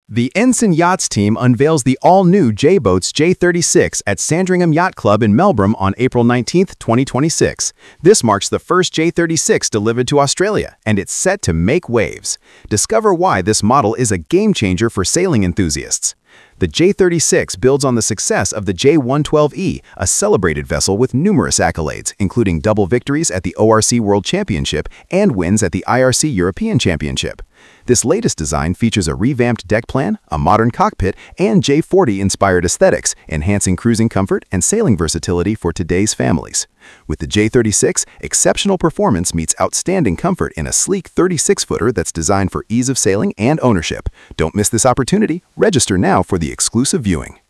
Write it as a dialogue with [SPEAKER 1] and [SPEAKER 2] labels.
[SPEAKER 1] The Ensign Yachts team unveils the all-new J-Boats J36 at Sandringham Yacht Club in Melbourne on April 19, 2026. This marks the first J36 delivered to Australia, and it's set to make waves. Discover why this model is a game-changer for sailing enthusiasts. The J36 builds on the success of the J112E, a celebrated vessel with numerous accolades, including double victories at the ORC World Championship and wins at the IRC European Championship. This latest design features a revamped deck plan, a modern cockpit, and J40-inspired aesthetics, enhancing cruising comfort and sailing versatility for today's families. With the J36, exceptional performance meets outstanding comfort in a sleek 36-footer that's designed for ease of sailing and ownership. Don't miss this opportunity. Register now for the exclusive viewing.